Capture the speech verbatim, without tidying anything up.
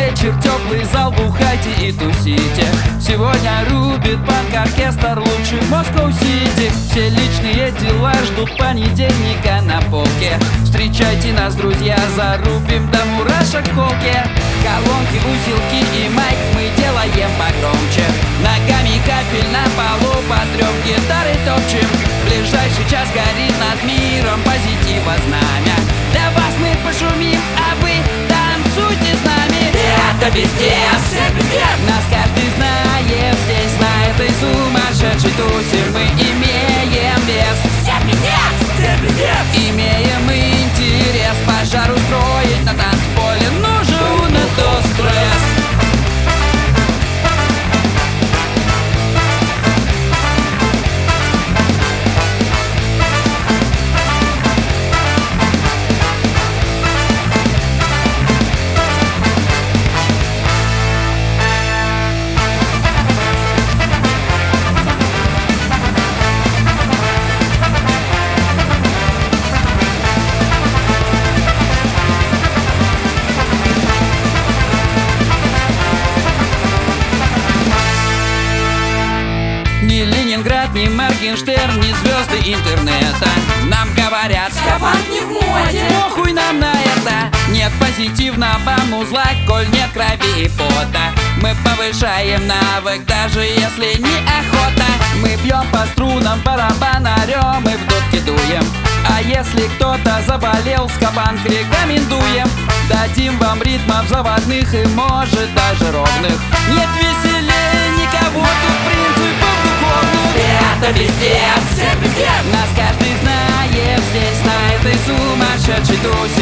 вечер, теплый зал, бухайте и тусите. Сегодня рубит панк-оркестр, лучший Москва-Сити. Все личные дела ждут понедельника на полке. Встречайте нас, друзья, зарубим до мурашек в холке. Колонки, усилки и майк мы делаем погромче. Ногами капель на полу, потрем гитары топчем. Ближайший час горит над миром позитива знамя. Для вас мы пошумим, а вы танцуйте с нами. Это пиздец, все пиздец. Нас каждый знает, здесь на этой сумасшедшей тусе мы имеем вес. Все пиздец, все пиздец. Имеем интерес пожар устроить на танцполе. Нужен это стресс. Ни Ленинград, ни Моргенштерн, ни звезды интернета нам говорят: скабанк не в моде. Похуй нам на это. Нет позитивного музла, коль нет крови и пота. Мы повышаем навык, даже если не охота. Мы бьем по струнам, барабан орем и в дудки дуем. А если кто-то заболел, скабанк рекомендуем. Дадим вам ритмов заводных и, может, даже ровных. Нет веселее никого, тут принципов духовных. Это пиздец, все пиздец. Нас каждый знает, здесь на этой сумасшедшей тусе